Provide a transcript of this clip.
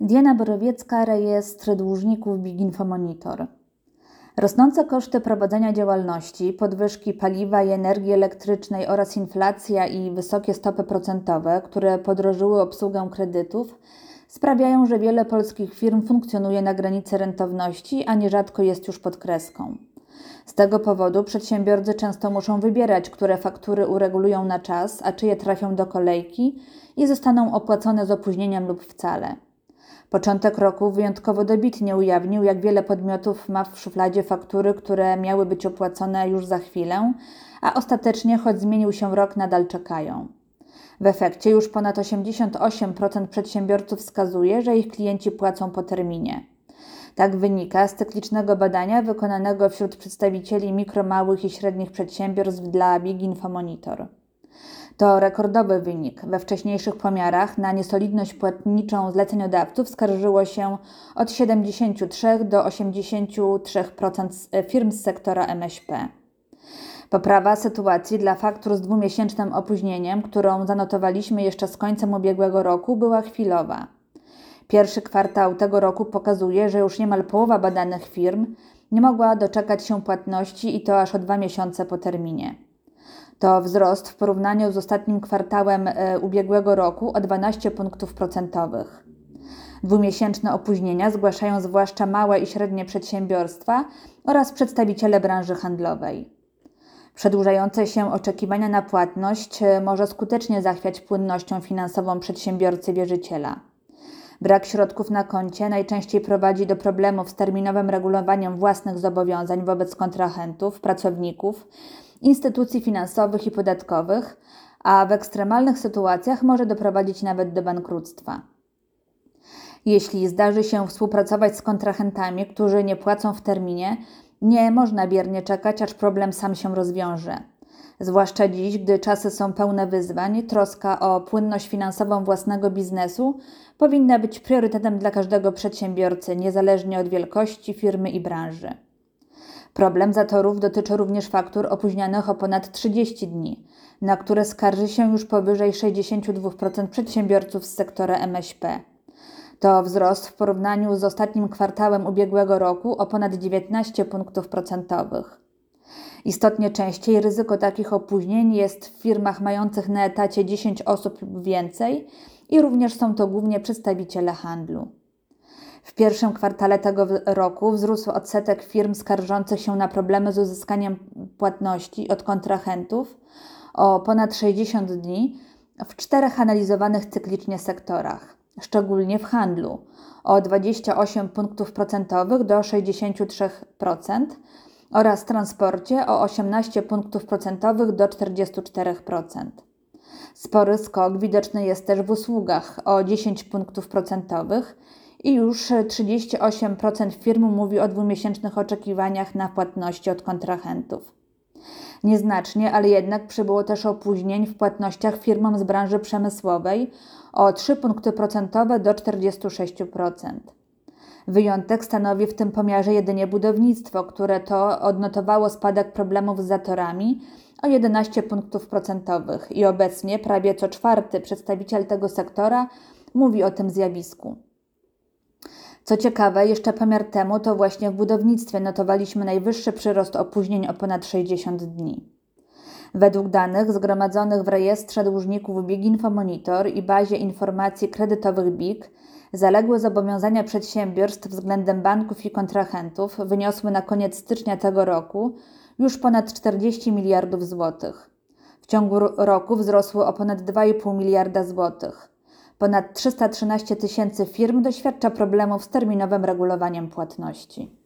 Diana Borowiecka, rejestr dłużników BIG InfoMonitor. Rosnące koszty prowadzenia działalności, podwyżki paliwa i energii elektrycznej oraz inflacja i wysokie stopy procentowe, które podrożyły obsługę kredytów, sprawiają, że wiele polskich firm funkcjonuje na granicy rentowności, a nierzadko jest już pod kreską. Z tego powodu przedsiębiorcy często muszą wybierać, które faktury uregulują na czas, a czyje trafią do kolejki i zostaną opłacone z opóźnieniem lub wcale. Początek roku wyjątkowo dobitnie ujawnił, jak wiele podmiotów ma w szufladzie faktury, które miały być opłacone już za chwilę, a ostatecznie, choć zmienił się rok, nadal czekają. W efekcie już ponad 88% przedsiębiorców wskazuje, że ich klienci płacą po terminie. Tak wynika z cyklicznego badania wykonanego wśród przedstawicieli mikro, małych i średnich przedsiębiorstw dla BIG InfoMonitor. To rekordowy wynik. We wcześniejszych pomiarach na niesolidność płatniczą zleceniodawców skarżyło się od 73 do 83% firm z sektora MŚP. Poprawa sytuacji dla faktur z dwumiesięcznym opóźnieniem, którą zanotowaliśmy jeszcze z końcem ubiegłego roku, była chwilowa. Pierwszy kwartał tego roku pokazuje, że już niemal połowa badanych firm nie mogła doczekać się płatności i to aż o 2 miesiące po terminie. To wzrost w porównaniu z ostatnim kwartałem ubiegłego roku o 12 punktów procentowych. Dwumiesięczne opóźnienia zgłaszają zwłaszcza małe i średnie przedsiębiorstwa oraz przedstawiciele branży handlowej. Przedłużające się oczekiwania na płatność może skutecznie zachwiać płynnością finansową przedsiębiorcy wierzyciela. Brak środków na koncie najczęściej prowadzi do problemów z terminowym regulowaniem własnych zobowiązań wobec kontrahentów, pracowników, instytucji finansowych i podatkowych, a w ekstremalnych sytuacjach może doprowadzić nawet do bankructwa. Jeśli zdarzy się współpracować z kontrahentami, którzy nie płacą w terminie, nie można biernie czekać, aż problem sam się rozwiąże. Zwłaszcza dziś, gdy czasy są pełne wyzwań, troska o płynność finansową własnego biznesu powinna być priorytetem dla każdego przedsiębiorcy, niezależnie od wielkości firmy i branży. Problem zatorów dotyczy również faktur opóźnianych o ponad 30 dni, na które skarży się już powyżej 62% przedsiębiorców z sektora MŚP. To wzrost w porównaniu z ostatnim kwartałem ubiegłego roku o ponad 19 punktów procentowych. Istotnie częściej ryzyko takich opóźnień jest w firmach mających na etacie 10 osób lub więcej i również są to głównie przedstawiciele handlu. W pierwszym kwartale tego roku wzrósł odsetek firm skarżących się na problemy z uzyskaniem płatności od kontrahentów o ponad 60 dni w 4 analizowanych cyklicznie sektorach, szczególnie w handlu o 28 punktów procentowych do 63% oraz w transporcie o 18 punktów procentowych do 44%. Spory skok widoczny jest też w usługach o 10 punktów procentowych i już 38% firm mówi o dwumiesięcznych oczekiwaniach na płatności od kontrahentów. Nieznacznie, ale jednak przybyło też opóźnień w płatnościach firmom z branży przemysłowej o 3 punkty procentowe do 46%. Wyjątek stanowi w tym pomiarze jedynie budownictwo, które to odnotowało spadek problemów z zatorami o 11 punktów procentowych i obecnie prawie co 4. przedstawiciel tego sektora mówi o tym zjawisku. Co ciekawe, jeszcze pomiar temu to właśnie w budownictwie notowaliśmy najwyższy przyrost opóźnień o ponad 60 dni. Według danych zgromadzonych w rejestrze dłużników BIG InfoMonitor i bazie informacji kredytowych BIG, zaległe zobowiązania przedsiębiorstw względem banków i kontrahentów wyniosły na koniec stycznia tego roku już ponad 40 miliardów złotych. W ciągu roku wzrosły o ponad 2,5 miliarda złotych. Ponad 313 tysięcy firm doświadcza problemów z terminowym regulowaniem płatności.